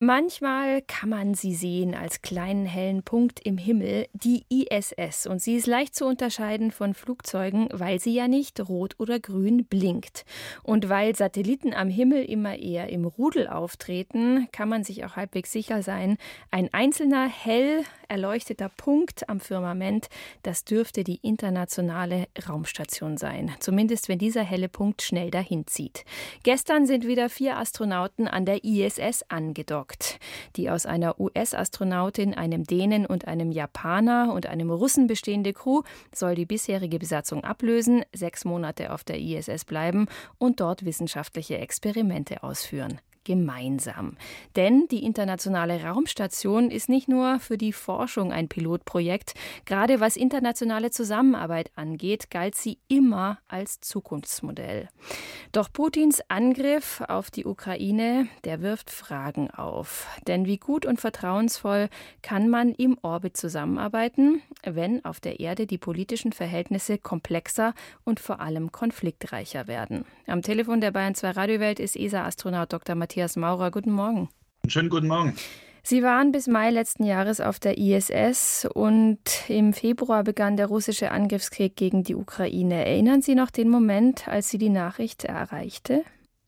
Manchmal kann man sie sehen als kleinen hellen Punkt im Himmel, die ISS. Und sie ist leicht zu unterscheiden von Flugzeugen, weil sie ja nicht rot oder grün blinkt. Und weil Satelliten am Himmel immer eher im Rudel auftreten, kann man sich auch halbwegs sicher sein, ein einzelner hell erleuchteter Punkt am Firmament, das dürfte die internationale Raumstation sein. Zumindest wenn dieser helle Punkt schnell dahin zieht. Gestern sind wieder 4 Astronauten an der ISS angedockt. Die aus einer US-Astronautin, einem Dänen und einem Japaner und einem Russen bestehende Crew soll die bisherige Besatzung ablösen, 6 Monate auf der ISS bleiben und dort wissenschaftliche Experimente ausführen. Gemeinsam. Denn die internationale Raumstation ist nicht nur für die Forschung ein Pilotprojekt. Gerade was internationale Zusammenarbeit angeht, galt sie immer als Zukunftsmodell. Doch Putins Angriff auf die Ukraine, der wirft Fragen auf. Denn wie gut und vertrauensvoll kann man im Orbit zusammenarbeiten, wenn auf der Erde die politischen Verhältnisse komplexer und vor allem konfliktreicher werden? Am Telefon der Bayern 2 Radiowelt ist ESA-Astronaut Dr. Matthias Maurer. Guten Morgen. Schönen guten Morgen. Sie waren bis Mai letzten Jahres auf der ISS und im Februar begann der russische Angriffskrieg gegen die Ukraine. Erinnern Sie noch den Moment, als Sie die Nachricht erreichte?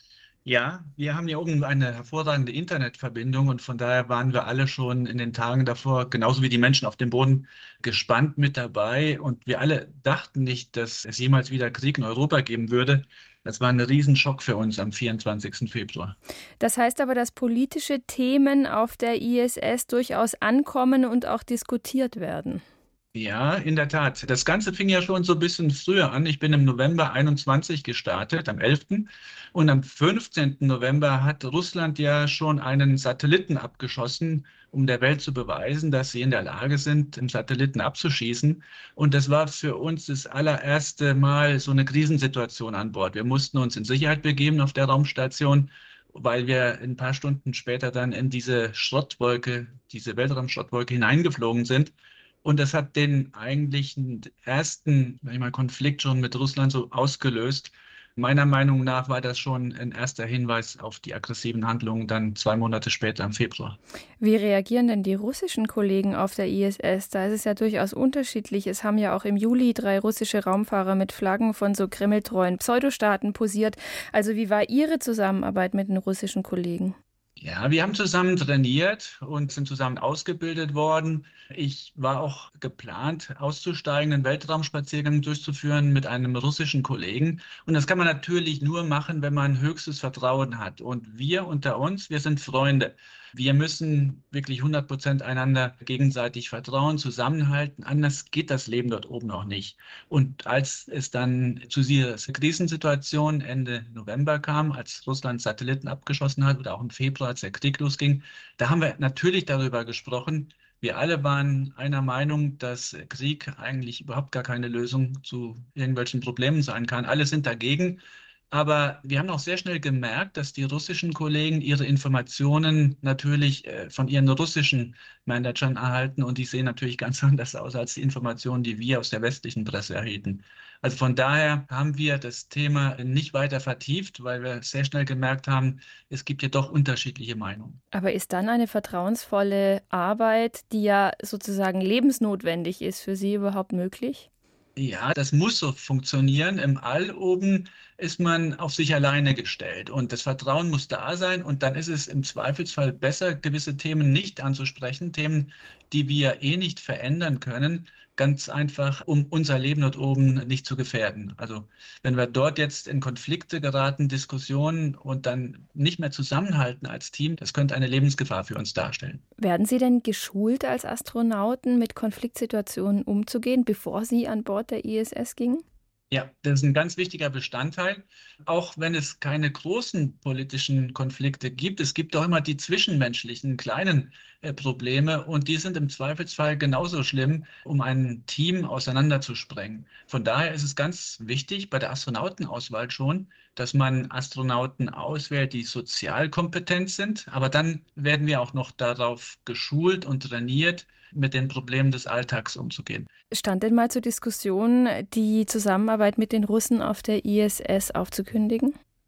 Ja, wir haben hier oben eine hervorragende Internetverbindung und von daher waren wir alle schon in den Tagen davor, genauso wie die Menschen auf dem Boden, gespannt mit dabei. Und wir alle dachten nicht, dass es jemals wieder Krieg in Europa geben würde. Das war ein Riesenschock für uns am 24. Februar. Das heißt aber, dass politische Themen auf der ISS durchaus ankommen und auch diskutiert werden. Ja, in der Tat. Das Ganze fing ja schon so ein bisschen früher an. Ich bin im November 21 gestartet, am 11. Und am 15. November hat Russland ja schon einen Satelliten abgeschossen, um der Welt zu beweisen, dass sie in der Lage sind, einen Satelliten abzuschießen. Und das war für uns das allererste Mal so eine Krisensituation an Bord. Wir mussten uns in Sicherheit begeben auf der Raumstation, weil wir ein paar Stunden später dann in diese Schrottwolke, diese Weltraumschrottwolke hineingeflogen sind. Und das hat den eigentlichen ersten, sag ich mal, Konflikt schon mit Russland so ausgelöst. Meiner Meinung nach war das schon ein erster Hinweis auf die aggressiven Handlungen dann 2 Monate später im Februar. Wie reagieren denn die russischen Kollegen auf der ISS? Da ist es ja durchaus unterschiedlich. Es haben ja auch im Juli 3 russische Raumfahrer mit Flaggen von so kremltreuen Pseudostaaten posiert. Also wie war Ihre Zusammenarbeit mit den russischen Kollegen? Ja, wir haben zusammen trainiert und sind zusammen ausgebildet worden. Ich war auch geplant, auszusteigen, einen Weltraumspaziergang durchzuführen mit einem russischen Kollegen. Und das kann man natürlich nur machen, wenn man höchstes Vertrauen hat. Und wir unter uns, wir sind Freunde. Wir müssen wirklich 100% einander gegenseitig vertrauen, zusammenhalten. Anders geht das Leben dort oben auch nicht. Und als es dann zu dieser Krisensituation Ende November kam, als Russland Satelliten abgeschossen hat oder auch im Februar, als der Krieg losging, da haben wir natürlich darüber gesprochen. Wir alle waren einer Meinung, dass Krieg eigentlich überhaupt gar keine Lösung zu irgendwelchen Problemen sein kann. Alle sind dagegen. Aber wir haben auch sehr schnell gemerkt, dass die russischen Kollegen ihre Informationen natürlich von ihren russischen Managern erhalten und die sehen natürlich ganz anders aus als die Informationen, die wir aus der westlichen Presse erhielten. Also von daher haben wir das Thema nicht weiter vertieft, weil wir sehr schnell gemerkt haben, es gibt ja doch unterschiedliche Meinungen. Aber ist dann eine vertrauensvolle Arbeit, die ja sozusagen lebensnotwendig ist, für Sie überhaupt möglich? Ja, das muss so funktionieren. Im All oben ist man auf sich alleine gestellt und das Vertrauen muss da sein und dann ist es im Zweifelsfall besser, gewisse Themen nicht anzusprechen, Themen, die wir eh nicht verändern können, ganz einfach, um unser Leben dort oben nicht zu gefährden. Also wenn wir dort jetzt in Konflikte geraten, Diskussionen und dann nicht mehr zusammenhalten als Team, das könnte eine Lebensgefahr für uns darstellen. Werden Sie denn geschult als Astronauten, mit Konfliktsituationen umzugehen, bevor Sie an Bord der ISS gingen? Ja, das ist ein ganz wichtiger Bestandteil, auch wenn es keine großen politischen Konflikte gibt. Es gibt auch immer die zwischenmenschlichen kleinen Probleme und die sind im Zweifelsfall genauso schlimm, um ein Team auseinanderzusprengen. Von daher ist es ganz wichtig bei der Astronautenauswahl schon, dass man Astronauten auswählt, die sozial kompetent sind. Aber dann werden wir auch noch darauf geschult und trainiert, mit den Problemen des Alltags umzugehen. Stand denn mal zur Diskussion, die Zusammenarbeit mit den Russen auf der ISS aufzukündigen?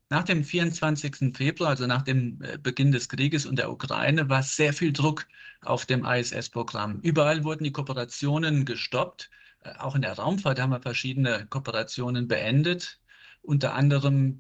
Nach dem 24. Februar, also nach dem Beginn des Krieges und der Ukraine, war sehr viel Druck auf dem ISS-Programm. Überall wurden die Kooperationen gestoppt. Auch in der Raumfahrt haben wir verschiedene Kooperationen beendet. Unter anderem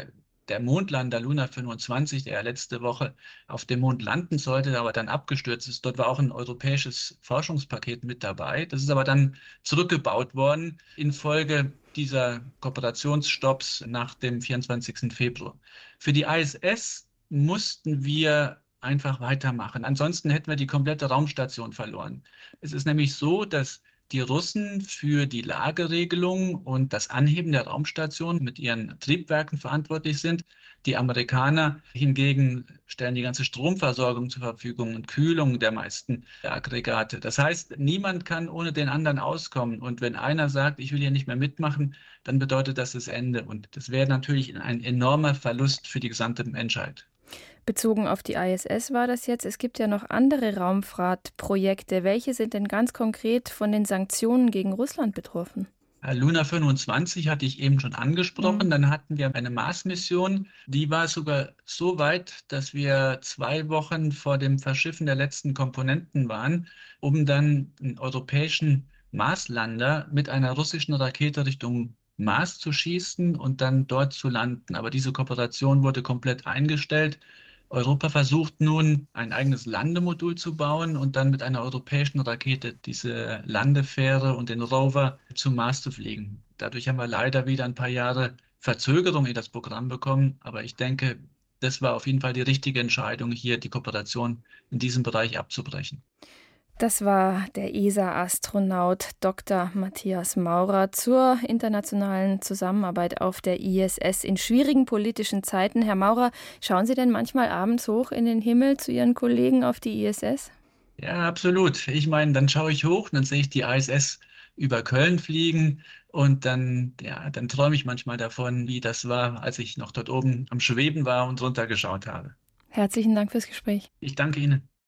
der Mondlander Luna 25, der ja letzte Woche auf dem Mond landen sollte, aber dann abgestürzt ist. Dort war auch ein europäisches Forschungspaket mit dabei. Das ist aber dann zurückgebaut worden infolge dieser Kooperationsstopps nach dem 24. Februar. Für die ISS mussten wir einfach weitermachen. Ansonsten hätten wir die komplette Raumstation verloren. Es ist nämlich so, dass die Russen für die Lageregelung und das Anheben der Raumstation mit ihren Triebwerken verantwortlich sind. Die Amerikaner hingegen stellen die ganze Stromversorgung zur Verfügung und Kühlung der meisten Aggregate. Das heißt, niemand kann ohne den anderen auskommen. Und wenn einer sagt, ich will hier nicht mehr mitmachen, dann bedeutet das das Ende. Und das wäre natürlich ein enormer Verlust für die gesamte Menschheit. Bezogen auf die ISS war das jetzt. Es gibt ja noch andere Raumfahrtprojekte. Welche sind denn ganz konkret von den Sanktionen gegen Russland betroffen? Luna 25 hatte ich eben schon Mhm. angesprochen. Dann hatten wir eine Mars-Mission. Die war sogar so weit, dass wir 2 Wochen vor dem Verschiffen der letzten Komponenten waren, um dann einen europäischen Marslander mit einer russischen Rakete Richtung Mars zu schießen und dann dort zu landen. Aber diese Kooperation wurde komplett eingestellt. Europa versucht nun, ein eigenes Landemodul zu bauen und dann mit einer europäischen Rakete diese Landefähre und den Rover zum Mars zu fliegen. Dadurch haben wir leider wieder ein paar Jahre Verzögerung in das Programm bekommen, aber ich denke, das war auf jeden Fall die richtige Entscheidung, hier die Kooperation in diesem Bereich abzubrechen. Das war der ESA-Astronaut Dr. Matthias Maurer zur internationalen Zusammenarbeit auf der ISS in schwierigen politischen Zeiten. Herr Maurer, schauen Sie denn manchmal abends hoch in den Himmel zu Ihren Kollegen auf die ISS? Ja, absolut. Ich meine, dann schaue ich hoch, dann sehe ich die ISS über Köln fliegen und dann, ja, dann träume ich manchmal davon, wie das war, als ich noch dort oben am Schweben war und runtergeschaut habe. Herzlichen Dank fürs Gespräch. Ich danke Ihnen.